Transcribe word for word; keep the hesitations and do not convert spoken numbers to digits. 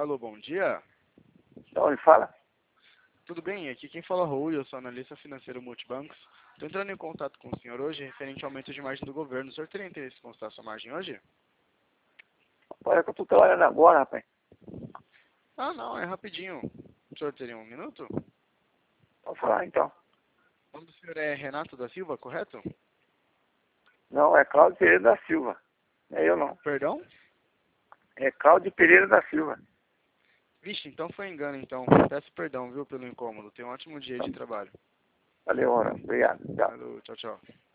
Alô, bom dia. Então ele fala. Tudo bem? Aqui quem fala é Raul, eu sou analista financeiro multibancos. Estou entrando em contato com o senhor hoje referente ao aumento de margem do governo. O senhor teria interesse em constar sua margem hoje? Olha que eu tô trabalhando agora, rapaz. Ah, não, é rapidinho. O senhor teria um minuto? Pode falar então. O nome do senhor é Renato da Silva, correto? Não, é Cláudio Pereira da Silva. Não é eu não. Perdão? É Cláudio Pereira da Silva. Vixe, então foi engano, então. Peço perdão, viu, pelo incômodo. Tenha um ótimo dia de trabalho. Valeu, ora. Obrigado. Tchau. Valeu, tchau, tchau.